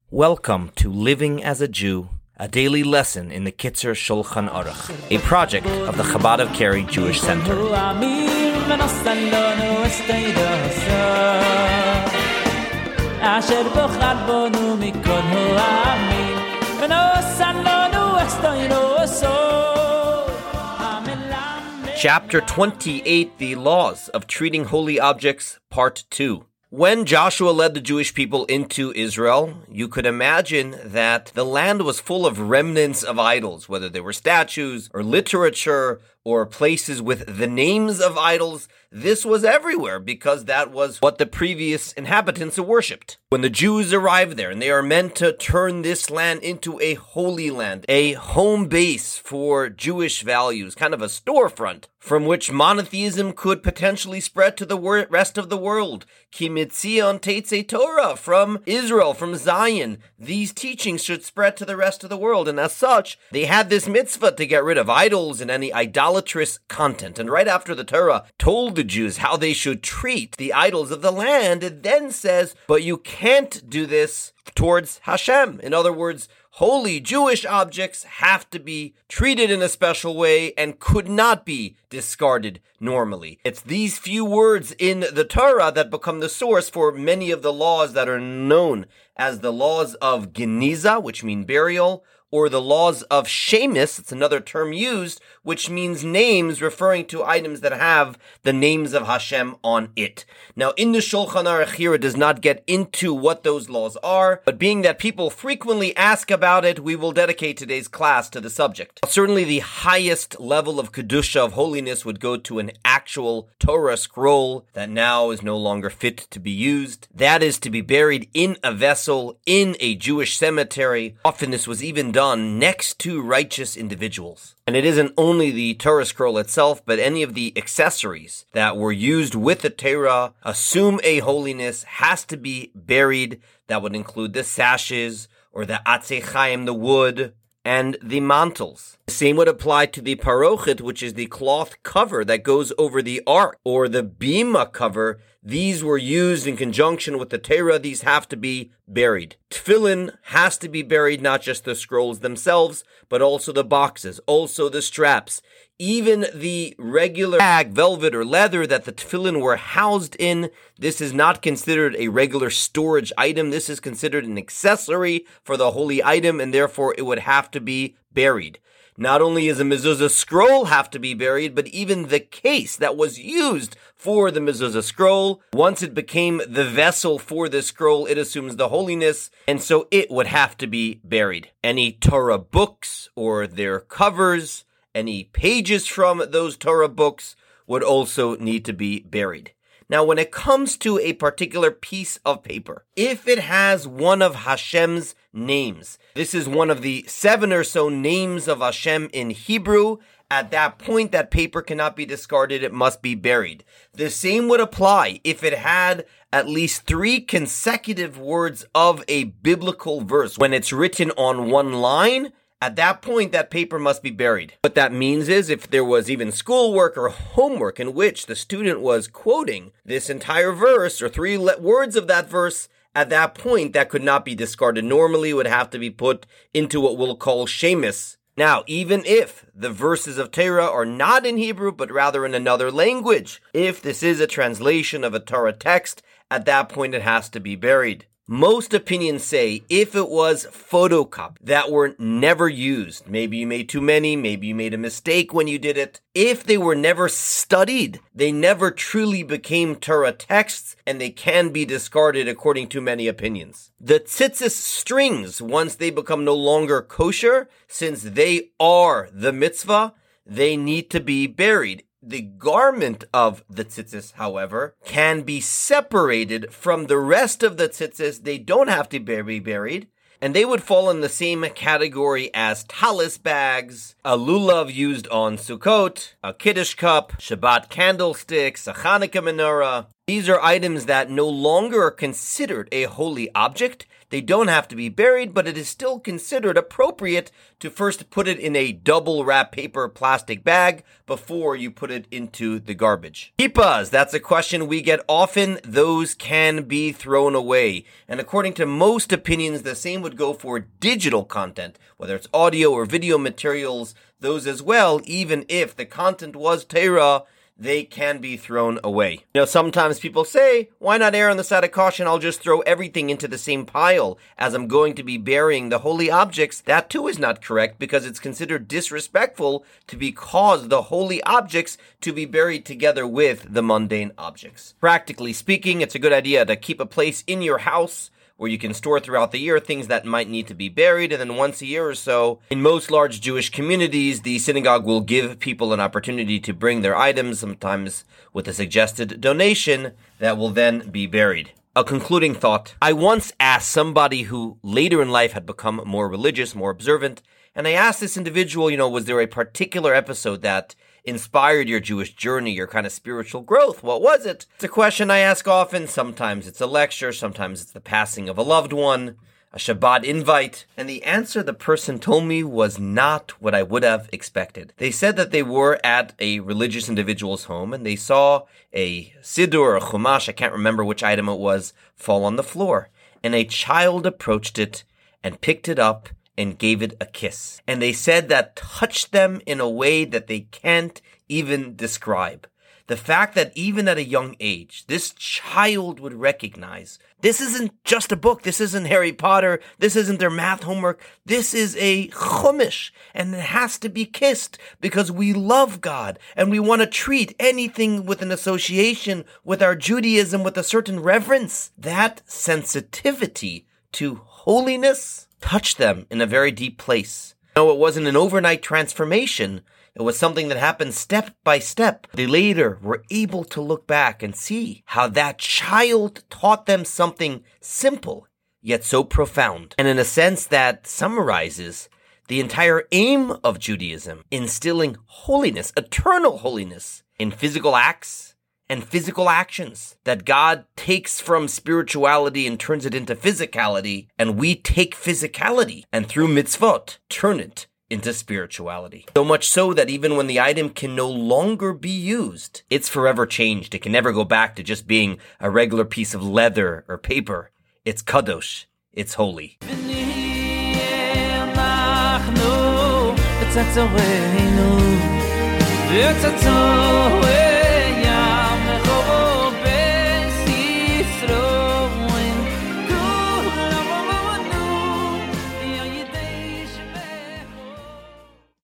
Welcome to Living as a Jew, a daily lesson in the Kitzer Shulchan Aruch, a project of the Chabad of Cary Jewish Center. Chapter 28, The Laws of Treating Holy Objects, Part 2. When Joshua led the Jewish people into Israel, you could imagine that the land was full of remnants of idols, whether they were statues or literature or places with the names of idols. This was everywhere because that was what the previous inhabitants worshipped. When the Jews arrived there, and they are meant to turn this land into a holy land, a home base for Jewish values, kind of a storefront from which monotheism could potentially spread to the rest of the world. Ki mitzion tetzei Torah, from Israel, from Zion. These teachings should spread to the rest of the world, and as such, they had this mitzvah to get rid of idols and any idolatrous content. And right after the Torah told the Jews how they should treat the idols of the land, it then says, but you can't do this towards Hashem. In other words, holy Jewish objects have to be treated in a special way and could not be discarded normally. It's these few words in the Torah that become the source for many of the laws that are known as the laws of Geniza, which mean burial, or the laws of Shemus, it's another term used, which means names referring to items that have the names of Hashem on it. Now, in the Shulchan Aruch here, it does not get into what those laws are, but being that people frequently ask about it, we will dedicate today's class to the subject. Certainly, the highest level of Kedusha, of holiness, would go to an actual Torah scroll that now is no longer fit to be used. That is to be buried in a vessel in a Jewish cemetery. Often this was even done next to righteous individuals. And it isn't only the Torah scroll itself, but any of the accessories that were used with the Torah assume a holiness, has to be buried. That would include the sashes or the atzei chaim, the wood, and the mantles. The same would apply to the parochet, which is the cloth cover that goes over the ark, or the bima cover. These were used in conjunction with the Torah. These have to be buried. Tefillin has to be buried, not just the scrolls themselves, but also the boxes, also the straps. Even the regular bag, velvet or leather that the tefillin were housed in, this is not considered a regular storage item. This is considered an accessory for the holy item, and therefore it would have to be buried. Not only is a mezuzah scroll have to be buried, but even the case that was used for the mezuzah scroll, once it became the vessel for the scroll, it assumes the holiness, and so it would have to be buried. Any Torah books or their covers, any pages from those Torah books would also need to be buried. Now, when it comes to a particular piece of paper, if it has one of Hashem's names, this is one of the 7 or so names of Hashem in Hebrew, at that point that paper cannot be discarded, it must be buried. The same would apply if it had at least 3 consecutive words of a biblical verse. When it's written on one line, at that point, that paper must be buried. What that means is if there was even schoolwork or homework in which the student was quoting this entire verse or 3 words of that verse, at that point, that could not be discarded. Normally, it would have to be put into what we'll call Shemus. Now, even if the verses of Torah are not in Hebrew, but rather in another language, if this is a translation of a Torah text, at that point, it has to be buried. Most opinions say if it was photocopied that were never used, maybe you made too many, maybe you made a mistake when you did it, if they were never studied, they never truly became Torah texts, and they can be discarded according to many opinions. The tzitzis strings, once they become no longer kosher, since they are the mitzvah, they need to be buried. The garment of the tzitzis, however, can be separated from the rest of the tzitzis. They don't have to be buried, and they would fall in the same category as talis bags, a lulav used on Sukkot, a Kiddush cup, Shabbat candlesticks, a Hanukkah menorah. These are items that no longer are considered a holy object. They don't have to be buried, but it is still considered appropriate to first put it in a double wrap paper plastic bag before you put it into the garbage. Kippahs, that's a question we get often. Those can be thrown away. And according to most opinions, the same would go for digital content, whether it's audio or video materials, those as well, even if the content was Torah, they can be thrown away. Sometimes people say, why not err on the side of caution? I'll just throw everything into the same pile as I'm going to be burying the holy objects. That too is not correct because it's considered disrespectful to cause the holy objects to be buried together with the mundane objects. Practically speaking, it's a good idea to keep a place in your house where you can store throughout the year things that might need to be buried, and then once a year or so, in most large Jewish communities, the synagogue will give people an opportunity to bring their items, sometimes with a suggested donation, that will then be buried. A concluding thought. I once asked somebody who later in life had become more religious, more observant, and I asked this individual, was there a particular episode that inspired your Jewish journey, your kind of spiritual growth? What was it? It's a question I ask often. Sometimes it's a lecture, sometimes it's the passing of a loved one, a Shabbat invite. And the answer the person told me was not what I would have expected. They said that they were at a religious individual's home and they saw a siddur or a chumash, I can't remember which item it was, fall on the floor. And a child approached it and picked it up and gave it a kiss. And they said that touched them in a way that they can't even describe. The fact that even at a young age, this child would recognize, this isn't just a book, this isn't Harry Potter, this isn't their math homework, this is a chumash, and it has to be kissed because we love God, and we want to treat anything with an association with our Judaism with a certain reverence. That sensitivity to holiness touched them in a very deep place. No, it wasn't an overnight transformation. It was something that happened step by step. They later were able to look back and see how that child taught them something simple, yet so profound. And in a sense that summarizes the entire aim of Judaism, instilling holiness, eternal holiness, in physical acts and physical actions, that God takes from spirituality and turns it into physicality, and we take physicality and through mitzvot turn it into spirituality. So much so that even when the item can no longer be used, it's forever changed. It can never go back to just being a regular piece of leather or paper. It's kadosh. It's holy.